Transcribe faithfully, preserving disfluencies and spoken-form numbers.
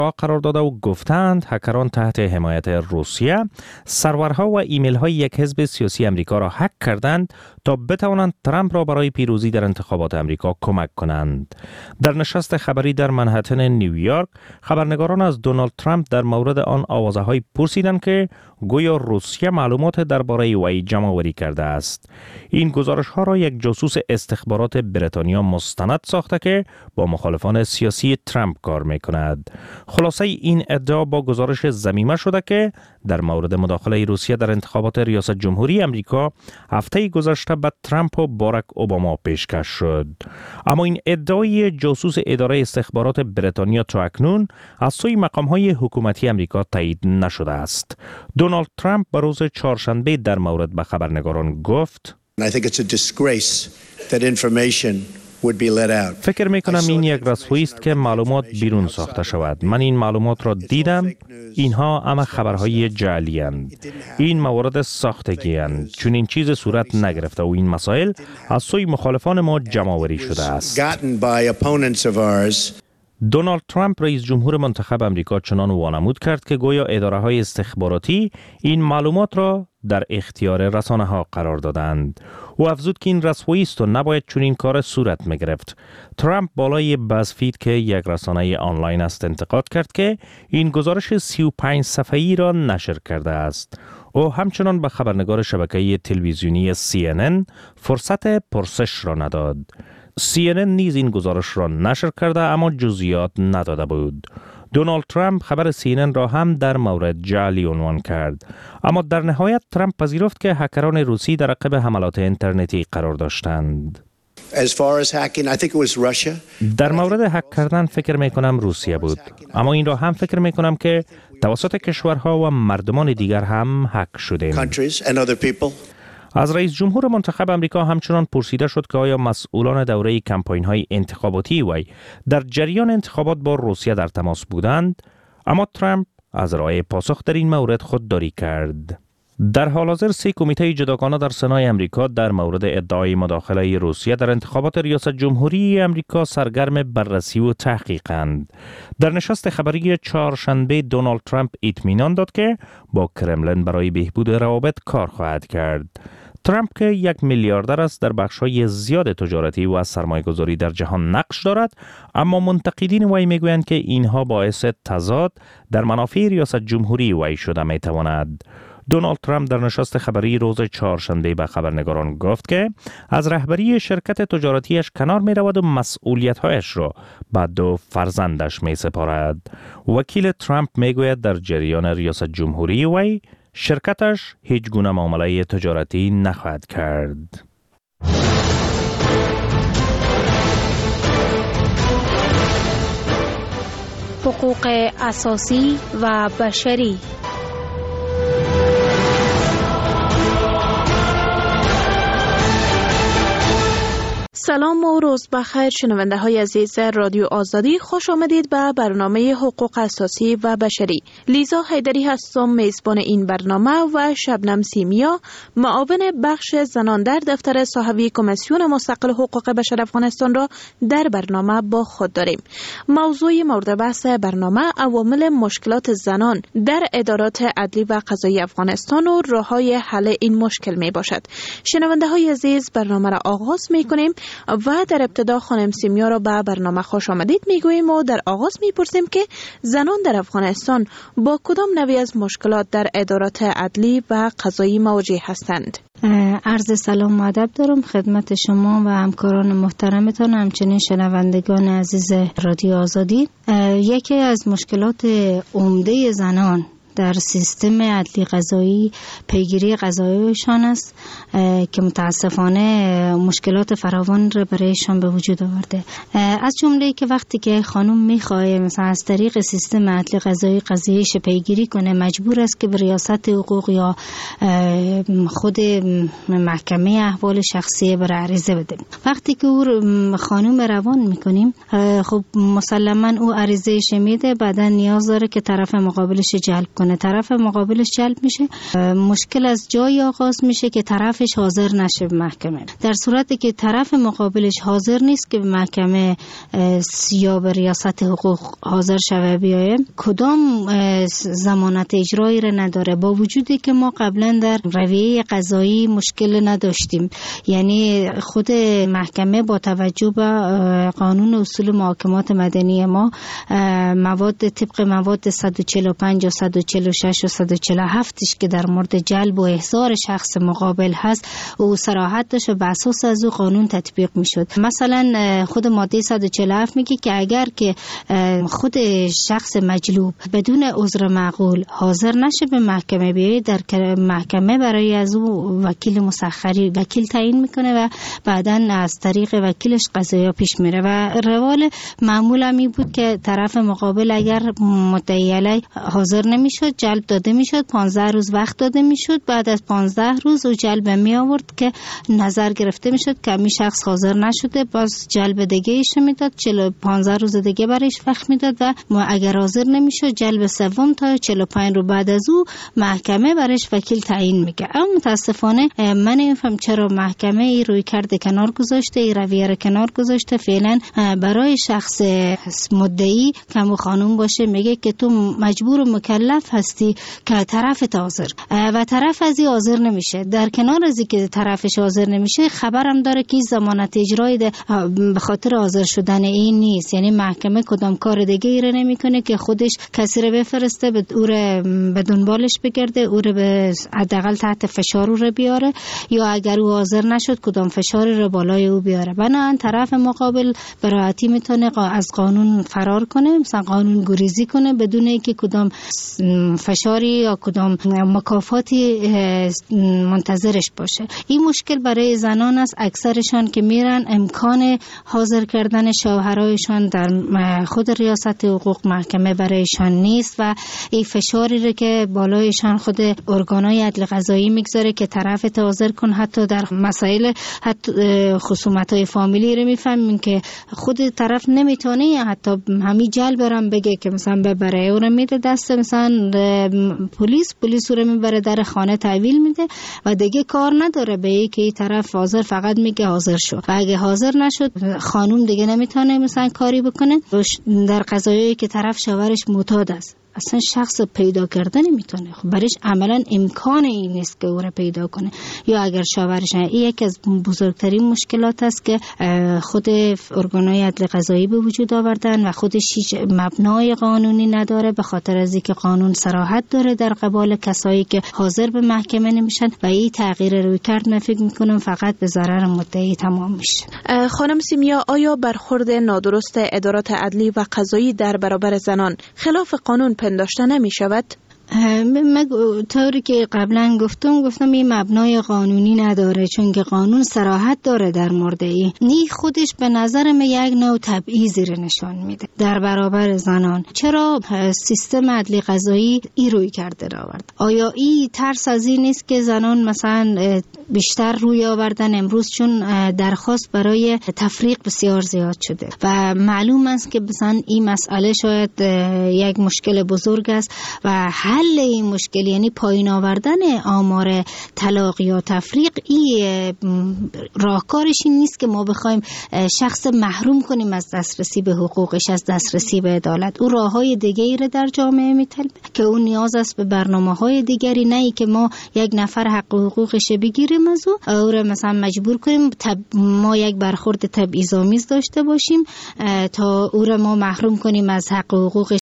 قرار داده و گفتند هکران تحت حمایت روسیه سرورها و ایمیل های یک حزب سیاسی امریکا را هک کردند تا بتوانند ترامپ را برای پیروزی در انتخابات امریکا کمک کنند. در نشست خبری در منهتن نیویورک، خبرنگاران از دونالد ترامپ در مورد آن آوازه‌های پرسیدند که گویا روسیه معلومات درباره وی جمع‌آوری کرده است. این گزارش‌ها را یک جاسوس استخبارات بریتانیا مستند ساخته که با مخالفان سیاسی ترامپ کار می‌کند. خلاصه این ادعا با گزارش ضمیمه شده که در مورد مداخله روسیه در انتخابات ریاست جمهوری امریکا هفته گذشته به ترامپ و باراک اوباما پیشکش شد. اما این ادعای جاسوس اداره استخبارات بریتانیا تا اکنون از سوی مقام‌های حکومتی امریکا تایید نشده است. دونالد ترامپ به روز چهارشنبه در مورد به خبرنگاران گفت: I think it's a disgrace that information فکر می کنم این یک رسوایی است که معلومات بیرون ساخته شود. من این معلومات را دیدم. اینها اما خبرهای جعلی اند. این موارد ساختگی اند. چون این چیز صورت نگرفته و این مسائل از سوی مخالفان ما جمع آوری شده است. دونالد ترامپ رئیس جمهور منتخب امریکا چنان وانمود کرد که گویا اداره‌های استخباراتی این معلومات را در اختیار رسانه‌ها قرار دادند. او افزود که این رسوایی است و نباید چنین کار صورت می‌گرفت. ترامپ بالای بازفید که یک رسانه آنلاین است انتقاد کرد که این گزارش سی و پنج صفحه‌ای را نشر کرده است. او همچنان به خبرنگار شبکه تلویزیونی سی ان ان فرصت پرسش را نداد. سی ان ان نیز این گزارش را نشر کرده اما جزئیات نداده بود. دونالد ترامپ خبر سی ان ان را هم در مورد جعلی عنوان کرد. اما در نهایت ترامپ پذیرفت که هکران روسی در عقب حملات اینترنتی قرار داشتند. As far as hacking, I think it was Russia. در مورد هک کردن فکر می کنم روسیه بود. اما این را هم فکر می کنم که توسط کشورها و مردمان دیگر هم هک شده. Countries and other people. از رئیس جمهور منتخب امریکا همچنان پرسیده شد که آیا مسئولان دوره کمپاین‌های انتخاباتی وی در جریان انتخابات با روسیه در تماس بودند، اما ترامپ از ارائه پاسخ در این مورد خودداری کرد. در حال حاضر سه کمیته جداگانه در سنای امریکا در مورد ادعای مداخله روسیه در انتخابات ریاست جمهوری امریکا سرگرم بررسی و تحقیقند. در نشست خبری چهارشنبه دونالد ترامپ اطمینان داد که با کرملین برای بهبود روابط کار خواهد کرد. ترامپ که یک میلیاردر است در بخش‌های زیاد تجارتی و سرمایه‌گذاری در جهان نقش دارد، اما منتقدین وی میگویند که اینها باعث تضاد در منافع ریاست جمهوری وی شده میتواند. دونالد ترامپ در نشست خبری روز چهارشنبه به خبرنگاران گفت که از رهبری شرکت تجارتیش کنار می رود و مسئولیت‌هایش را به دو فرزندش می سپارد. وکیل ترامپ می گوید در جریان ریاست جمهوری وی شرکتش هیچ گونه معامله تجارتی نخواهد کرد. حقوق اساسی و بشری. سلام و روز بخیر شنونده های عزیز رادیو آزادی، خوش آمدید به برنامه حقوق اساسی و بشری. لیزا حیدری هستم، میزبان این برنامه، و شبنم سیمیا معاون بخش زنان در دفتر صاحبی کمیسیون مستقل حقوق بشر افغانستان را در برنامه با خود داریم. موضوع مورد بحث برنامه عوامل مشکلات زنان در ادارات عدلی و قضایی افغانستان و راه‌های حل این مشکل می باشد. شنونده های عزیز، برنامه را آغاز می کنیم و در ابتدا خانم سیمیا را به برنامه خوش آمدید میگوییم و در آغاز میپرسیم که زنان در افغانستان با کدام نوعی از مشکلات در ادارات عدلی و قضایی مواجه هستند؟ عرض سلام و ادب دارم خدمت شما و همکاران محترمتان، همچنین شنوندگان عزیز رادیو آزادی. یکی از مشکلات عمده زنان در سیستم عدلی قضایی پیگیری قضاییشان است که متاسفانه مشکلات فراوان را برایشان به وجود آورده. از جمله که وقتی که خانم میخواد مثلا از طریق سیستم عدلی قضایی قضیهش پیگیری کنه، مجبور است که به ریاست حقوق یا خود محکمه احوال شخصی بر عریضه بده. وقتی که او خانم روان میکنیم، خب مسلما او عریضهش میده، بعدا نیاز داره که طرف مقابلش جلب کنه. کنه طرف مقابلش جلب میشه. مشکل از جای آغاز میشه که طرفش حاضر نشه به محکمه. در صورتی که طرف مقابلش حاضر نیست که به محکمه یا به ریاست حقوق حاضر شوه بیایه، کدام ضمانت اجرایی را نداره. با وجودی که ما قبلا در رویه قضایی مشکل نداشتیم، یعنی خود محکمه با توجه به قانون اصول محاکمات مدنی ما مواد طبق مواد صد و چهل و پنج و صد و چهل و شش و صد و چهل و هفت که در مورد جلب و احضار شخص مقابل هست او صراحت داشت و بر اساس از او قانون تطبیق میشد. مثلا خود ماده صد و چهل و هفت میگه که اگر که خود شخص مجلوب بدون عذر معقول حاضر نشه به محکمه بیاید، در محکمه برای از او وکیل مسخری وکیل تعیین میکنه و بعداً از طریق وکیلش قضایا پیش میره و روال معمول هم این بود که طرف مقابل اگر مدعی علیه حاضر نمیشد جلب داده میشد، پانزده روز وقت داده میشد. بعد از پانزده روز او جلب می آورد که نظر گرفته میشد که می شخص حاضر نشده، باز جلب دیگه ایش میداد، چهل و پانزده روز دیگه برایش وقت میداد و ما اگر حاضر نمیشد جلب سوم تا چهل و پنج روز بعد از او محکمه برایش وکیل تعیین میگه. اما متاسفانه من نمیفهم چرا محکمه ای روی کرده کنار گذاشته، ای رویه رو کنار گذاشته. فعلا برای شخص مدعی کم خانوم باشه میگه که تو مجبور و مکلف هستی که طرف حاضر و طرف از این حاضر نمیشه. در کنار از که طرفش حاضر نمیشه خبرم داره که ضمانت اجرایی به خاطر حاضر شدن این نیست، یعنی محکمه کدام کار دیگه ای رو نمیکنه که خودش کسی رو بفرسته به او رو به دنبالش بگرده، او رو به حداقل تحت فشار رو بیاره، یا اگر او حاضر نشد کدام فشاری رو بالای او بیاره. بنابراین طرف مقابل به راحتی میتونه از قانون فرار کنه، مثلا قانون گریزی کنه بدون اینکه کدام فشاری یا کدام مکافاتی منتظرش باشه. این مشکل برای زنان است، اکثرشان که میرن امکان حاضر کردن شوهرایشان در خود ریاست حقوق محکمه برایشان نیست و این فشاری رو که بالایشان خود ارگانهای عدل قضایی میگذاره که طرف حاضر کن. حتی در مسائل حتی خصومت‌های فامیلی رو میفهمیم که خود طرف نمیتونه حتی همین جلب برام بگه که مثلا ببره، او رو میده دست مثلا پلیس پلیس رو میبره در خانه تحویل میده و دیگه کار نداره به این که این طرف حاضر، فقط میگه حاضر شو و اگه حاضر نشد خانوم دیگه نمیتونه مثلا کاری بکنه. در قضایی که طرف شوهرش معتاد است اصلا شخص پیدا کردن نمیتونه، خب برایش عملا امکان این نیست که او را پیدا کنه. یا اگر شوهرش این یکی از بزرگترین مشکلات است که خود ارگانهای عدل قضایی به وجود آوردن و خودش هیچ مبنای قانونی نداره، به خاطر از اینکه قانون صراحت داره در قبال کسایی که حاضر به محکمه نمیشن و این تغییر روی کرد من فکر میکنم فقط به ضرر مدعی تمام میشه. خانم سیمیا، آیا برخورد نادرست ادارات عدلی و قضایی در برابر زنان خلاف قانون پنداشته نمی شود؟ من طوری که قبلا گفتم گفتم این مبنای قانونی نداره، چون که قانون صراحت داره در مورد این. نی خودش به نظر من یک نوع تبعیضی رو نشان میده در برابر زنان. چرا سیستم عدلی قضایی ای روی کرده را آورد؟ آیا این ترس از این نیست که زنان مثلا بیشتر روی آوردن امروز چون درخواست برای تفریق بسیار زیاد شده و معلوم است که مثلا این مسئله شاید یک مشکل بزرگ است و حل این مشکل یعنی پایین آوردن آمار طلاق یا تفریق، این راهکارش این نیست که ما بخوایم شخص محروم کنیم از دسترسی به حقوقش، از دسترسی به عدالت. او راههای دیگری را در جامعه میطلبه که اون نیاز است به برنامه‌های دیگری، نه ای که ما یک نفر حق و حقوقش بگیریم از او او را مثلا مجبور کنیم تب... ما یک برخورد تبعیض‌آمیز داشته باشیم تا او را ما محروم کنیم از حق و حقوقش